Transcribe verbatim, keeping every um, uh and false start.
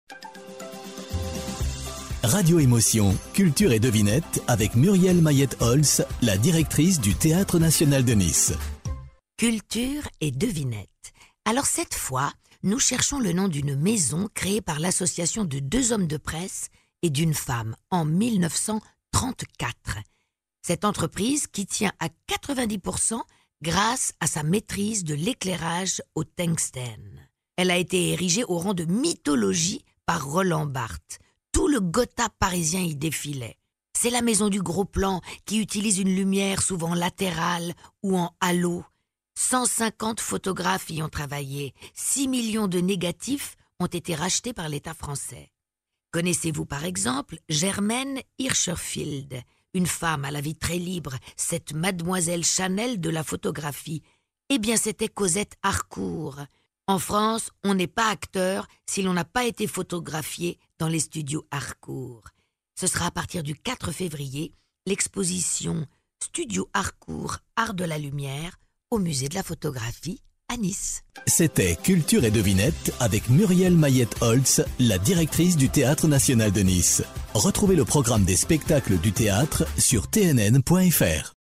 Radio Émotion, culture et devinette avec Muriel Mayette-Holz, la directrice du Théâtre National de Nice. Culture et devinette. Alors cette fois, nous cherchons le nom d'une maison créée par l'association de deux hommes de presse et d'une femme en mille neuf cent trente-quatre. Cette entreprise qui tient à quatre-vingt-dix pour cent grâce à sa maîtrise de l'éclairage au tungstène. Elle a été érigée au rang de mythologie par Roland Barthes. Tout le Gotha parisien y défilait. C'est la maison du gros plan qui utilise une lumière souvent latérale ou en halo. cent cinquante photographes y ont travaillé. six millions de négatifs ont été rachetés par l'État français. Connaissez-vous par exemple Germaine Hirschfeld, une femme à la vie très libre, cette mademoiselle Chanel de la photographie? Eh bien, c'était Cosette Harcourt. En France, on n'est pas acteur si l'on n'a pas été photographié dans les studios Harcourt. Ce sera à partir du quatre février, l'exposition Studio Harcourt, Art de la Lumière, au musée de la photographie à Nice. C'était Culture et devinette avec Muriel Mayette-Holz, la directrice du Théâtre National de Nice. Retrouvez le programme des spectacles du théâtre sur t n n point f r.